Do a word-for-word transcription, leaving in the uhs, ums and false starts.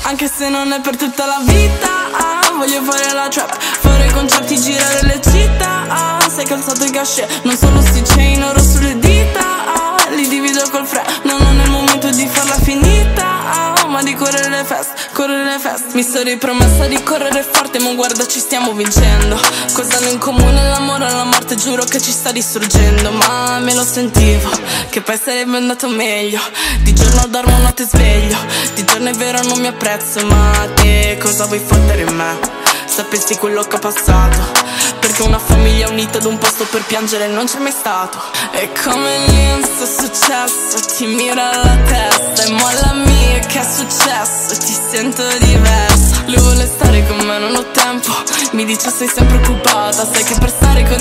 anche se non è per tutta la vita. ah, Voglio fare la trap, fare concerti, girare le città. ah, Sei calzato i cachet, non solo sti chain oro sulle dita. ah, Li divido col fre, no, non è il momento di farla finita. ah, Ma di correre le feste, correre le feste. Mi sono ripromessa di correre forte, ma guarda ci stiamo vincendo. Cosa hanno in comune l'amore e la morte, giuro che ci sta distruggendo. Ma me lo sentivo, che poi sarebbe andato meglio. Di giorno dormo, notte sveglio. Di giorno è vero non mi apprezzo, ma te cosa vuoi fottere in me? Sapessi quello che ho passato, perché una famiglia unita ad un posto per piangere non c'è mai stato. E come l'insta è successo, ti mira la testa e mollami, che è successo, ti sento diversa. Lui vuole stare con me, non ho tempo, mi dice sei sempre occupata, sai che per stare con